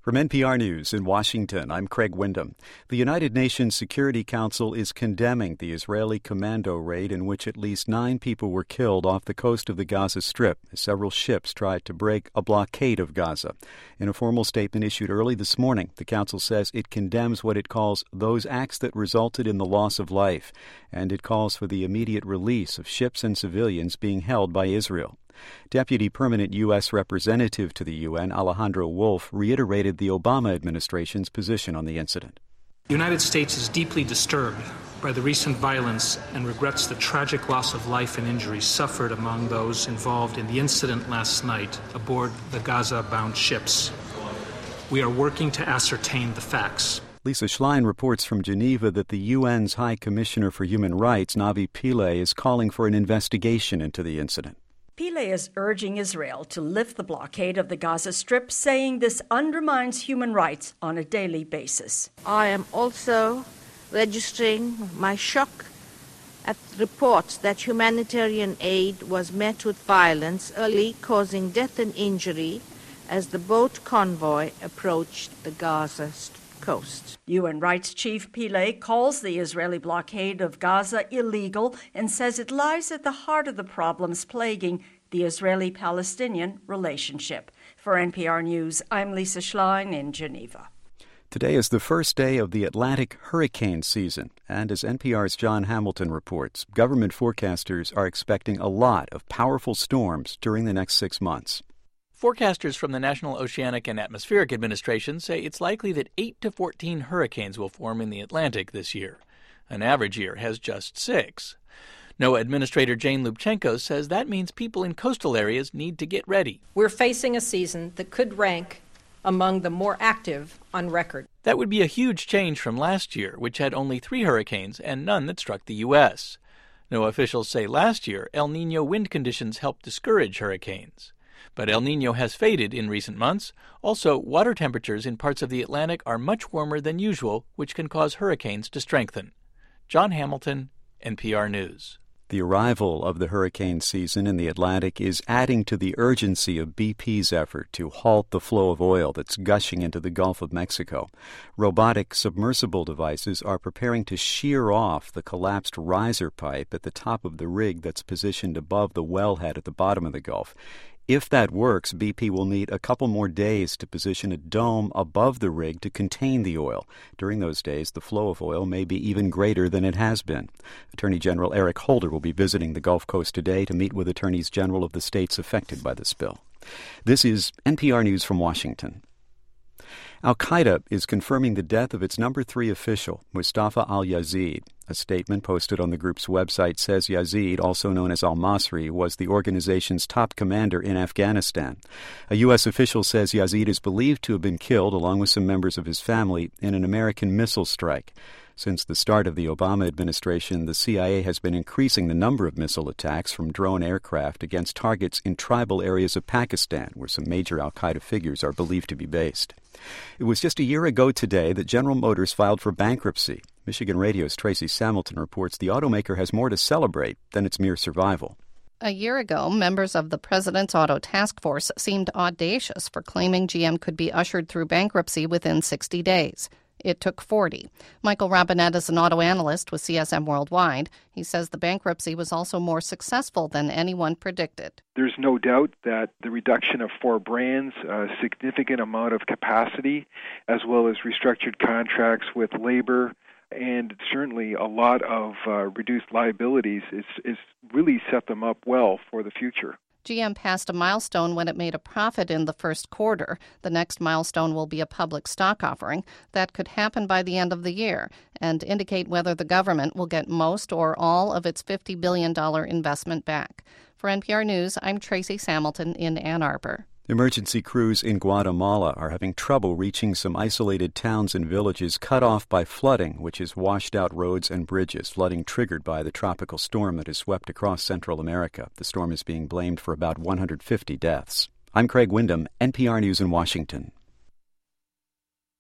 From NPR News in Washington, I'm Craig Windham. The United Nations Security Council is condemning the Israeli commando raid in which at least 9 people were killed off the coast of the Gaza Strip as several ships tried to break a blockade of Gaza. In a formal statement issued early this morning, the Council says it condemns what it calls those acts that resulted in the loss of life, and it calls for the immediate release of ships and civilians being held by Israel. Deputy Permanent U.S. Representative to the UN, Alejandro Wolf, reiterated the Obama administration's position on the incident. The United States is deeply disturbed by the recent violence and regrets the tragic loss of life and injuries suffered among those involved in the incident last night aboard the Gaza-bound ships. We are working to ascertain the facts. Lisa Schlein reports from Geneva that the UN's High Commissioner for Human Rights, Navi Pillay, is calling for an investigation into the incident. Pillay is urging Israel to lift the blockade of the Gaza Strip, saying this undermines human rights on a daily basis. I am also registering my shock at reports that humanitarian aid was met with violence, early causing death and injury as the boat convoy approached the Gaza coast. UN Rights Chief Pillay calls the Israeli blockade of Gaza illegal and says it lies at the heart of the problems plaguing the Israeli-Palestinian relationship. For NPR News, I'm Lisa Schlein in Geneva. Today is the first day of the Atlantic hurricane season, and as NPR's John Hamilton reports, government forecasters are expecting a lot of powerful storms during the next 6 months. Forecasters from the National Oceanic and Atmospheric Administration say it's likely that 8 to 14 hurricanes will form in the Atlantic this year. An average year has just 6. NOAA Administrator Jane Lubchenco says that means people in coastal areas need to get ready. We're facing a season that could rank among the more active on record. That would be a huge change from last year, which had only 3 hurricanes and none that struck the U.S. NOAA officials say last year El Niño wind conditions helped discourage hurricanes. But El Niño has faded in recent months. Also, water temperatures in parts of the Atlantic are much warmer than usual, which can cause hurricanes to strengthen. John Hamilton, NPR News. The arrival of the hurricane season in the Atlantic is adding to the urgency of BP's effort to halt the flow of oil that's gushing into the Gulf of Mexico. Robotic submersible devices are preparing to shear off the collapsed riser pipe at the top of the rig that's positioned above the wellhead at the bottom of the Gulf. If that works, BP will need a couple more days to position a dome above the rig to contain the oil. During those days, the flow of oil may be even greater than it has been. Attorney General Eric Holder will be visiting the Gulf Coast today to meet with attorneys general of the states affected by the spill. This is NPR News from Washington. Al-Qaeda is confirming the death of its number 3 official, Mustafa al-Yazid. A statement posted on the group's website says Yazid, also known as al-Masri, was the organization's top commander in Afghanistan. A U.S. official says Yazid is believed to have been killed, along with some members of his family, in an American missile strike. Since the start of the Obama administration, the CIA has been increasing the number of missile attacks from drone aircraft against targets in tribal areas of Pakistan, where some major al-Qaeda figures are believed to be based. It was just a year ago today that General Motors filed for bankruptcy. Michigan Radio's Tracy Samilton reports the automaker has more to celebrate than its mere survival. A year ago, members of the President's Auto Task Force seemed audacious for claiming GM could be ushered through bankruptcy within 60 days. It took 40. Michael Robinette is an auto analyst with CSM Worldwide. He says the bankruptcy was also more successful than anyone predicted. There's no doubt that the reduction of 4 brands, a significant amount of capacity, as well as restructured contracts with labor, and certainly a lot of reduced liabilities is really set them up well for the future. GM passed a milestone when it made a profit in the first quarter. The next milestone will be a public stock offering that could happen by the end of the year and indicate whether the government will get most or all of its $50 billion investment back. For NPR News, I'm Tracy Samilton in Ann Arbor. Emergency crews in Guatemala are having trouble reaching some isolated towns and villages cut off by flooding, which has washed out roads and bridges, flooding triggered by the tropical storm that has swept across Central America. The storm is being blamed for about 150 deaths. I'm Craig Windham, NPR News in Washington.